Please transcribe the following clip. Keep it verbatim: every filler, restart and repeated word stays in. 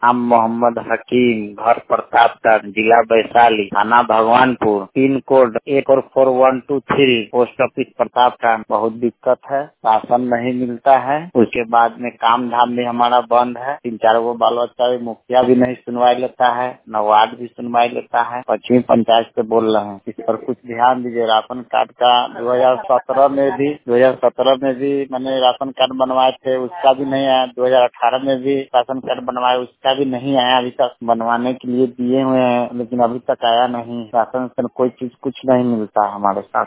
नाम मोहम्मद हकीम, घर प्रतापगढ़, जिला वैशाली, थाना भगवानपुर, पिन कोड एक और four one two three, post office Pratapgarh. बहुत दिक्कत है, राशन नहीं मिलता है। उसके बाद में काम धाम भी हमारा बंद है। तीन चार गो बाल बच्चा भी, मुखिया भी नहीं सुनवाई लेता है, न वार्ड भी सुनवाई लेता है। पश्चिमी पंचायत से बोल रहे हैं, इस पर कुछ ध्यान दीजिए। राशन कार्ड का दो हजार सत्रह में भी दो हजार सत्रह में भी मैंने राशन कार्ड बनवाए थे, उसका भी नहीं आया। दो हजार अठारह में भी राशन कार्ड बनवाए, उसका भी नहीं आया। अभी तक बनवाने के लिए दिए हुए हैं, लेकिन अभी तक आया नहीं। राशन से कोई चीज कुछ नहीं मिलता हमारे साथ।